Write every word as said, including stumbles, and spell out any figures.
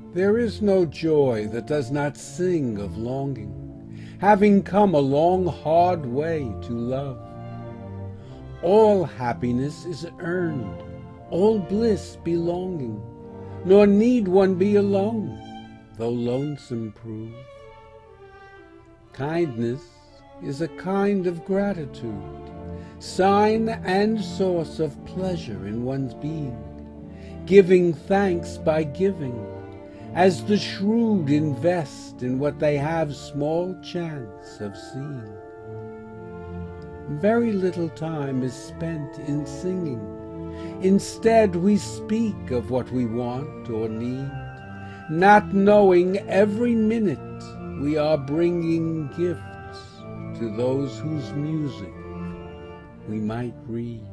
There is no joy that does not sing of longing, having come a long hard way to love. All happiness is earned, all bliss belonging, nor need one be alone, though lonesome prove. Kindness is a kind of gratitude, sign and source of pleasure in one's being, giving thanks by giving, as the shrewd invest in what they have small chance of seeing. Very little time is spent in singing. Instead, we speak of what we want or need, not knowing every minute we are bringing gifts to those whose music we might read.